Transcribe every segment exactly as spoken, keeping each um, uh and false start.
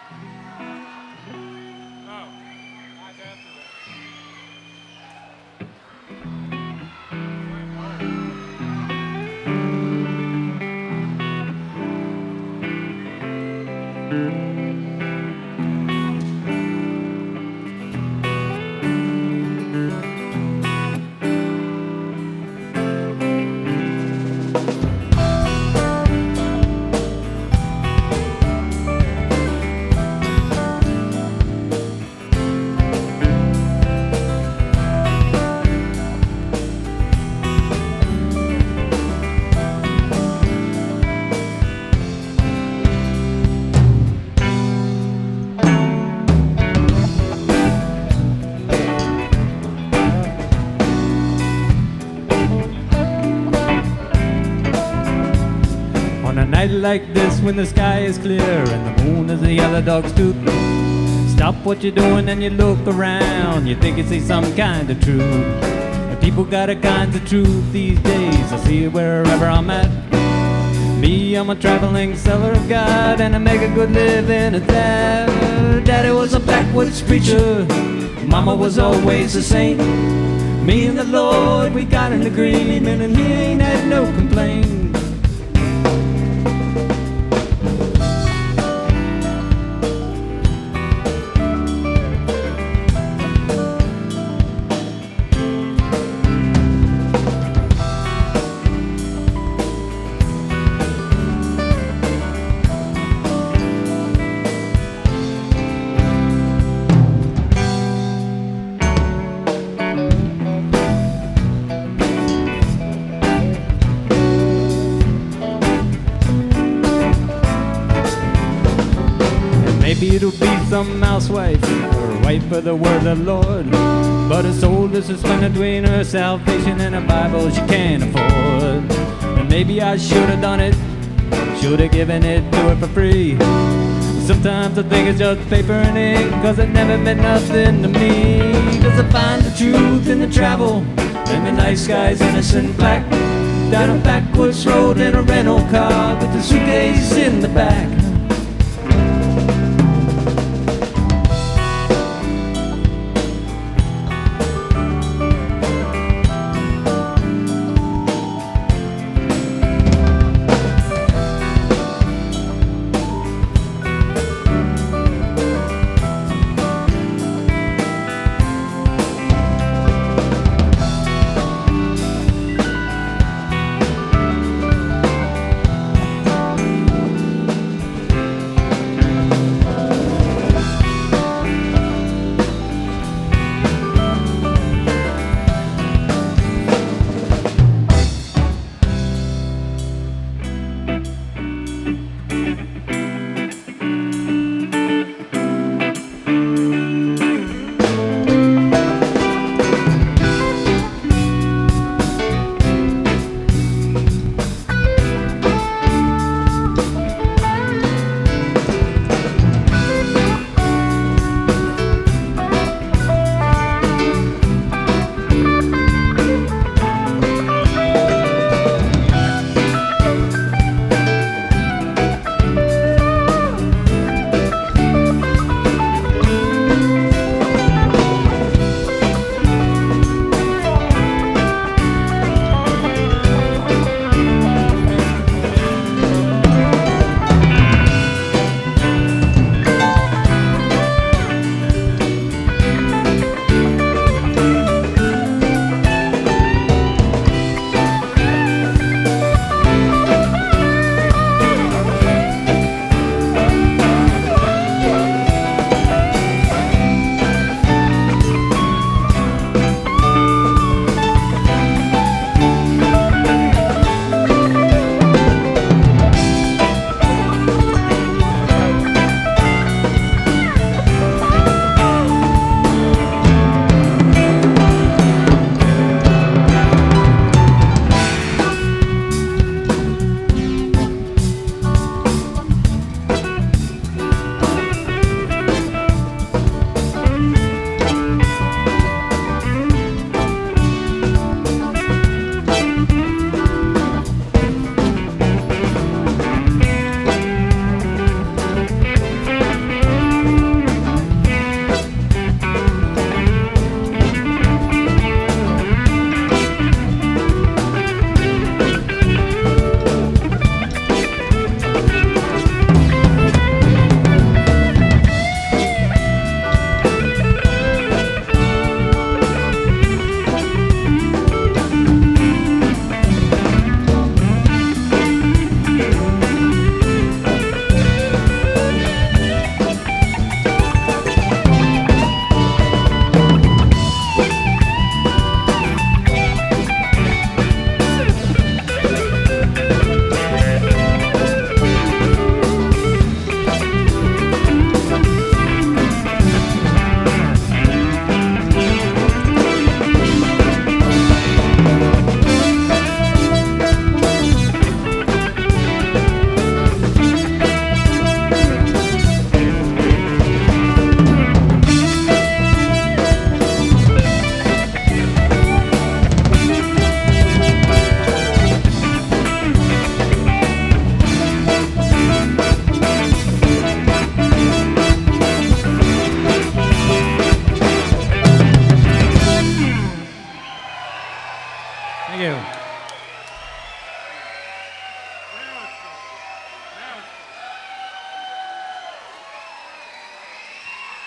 On a night like this when the sky is clear and the moon is a yellow dog's tooth, stop what you're doing and you look around. You think you see some kind of truth. But people got a kind of truth these days. I see it wherever I'm at. Me, I'm a traveling seller of God, and I make a good living at that. Daddy was a backwoods preacher, Mama was always a saint. Me and the Lord, we got an agreement, and he ain't had no complaint. Maybe it'll be some housewife or a wife for the word of the Lord, but her soul is suspended between her salvation and her Bible she can't afford. And maybe I should have done it, should have given it to her for free. Sometimes I think it's just paper and ink, cause it never meant nothing to me. Cause I find the truth in the travel, and the night sky's innocent black, down a backwoods road in a rental car with the suitcase in the back.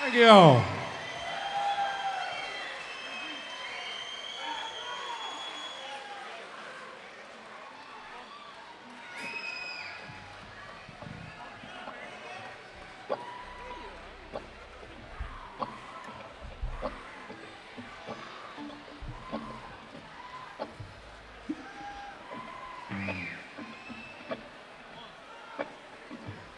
Thank you all.